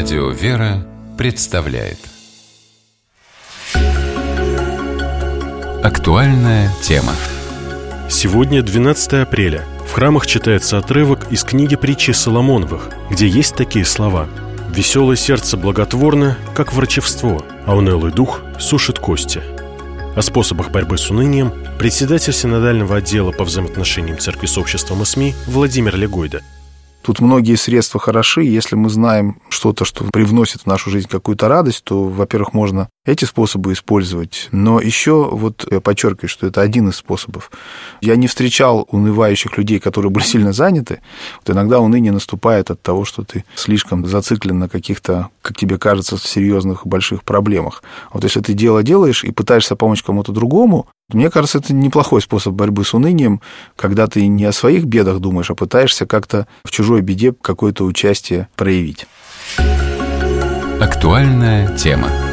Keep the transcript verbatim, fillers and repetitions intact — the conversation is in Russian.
Радио «Вера» представляет актуальная тема. Сегодня двенадцатое апреля. В храмах читается отрывок из книги притчи Соломоновых, где есть такие слова: «Веселое сердце благотворно, как врачевство, а унылый дух сушит кости». О способах борьбы с унынием председатель синодального отдела по взаимоотношениям церкви с обществом и СМИ Владимир Легойда. Тут многие средства хороши. Если мы знаем что-то, что привносит в нашу жизнь какую-то радость, то, во-первых, можно эти способы использовать. Но еще вот я подчеркиваю, что это один из способов. Я не встречал унывающих людей, которые были сильно заняты. Вот иногда уныние наступает от того, что ты слишком зациклен на каких-то, как тебе кажется, серьезных больших проблемах. Вот если ты дело делаешь и пытаешься помочь кому-то другому, мне кажется, это неплохой способ борьбы с унынием, когда ты не о своих бедах думаешь, а пытаешься как-то в чужой беде какое-то участие проявить. Актуальная тема.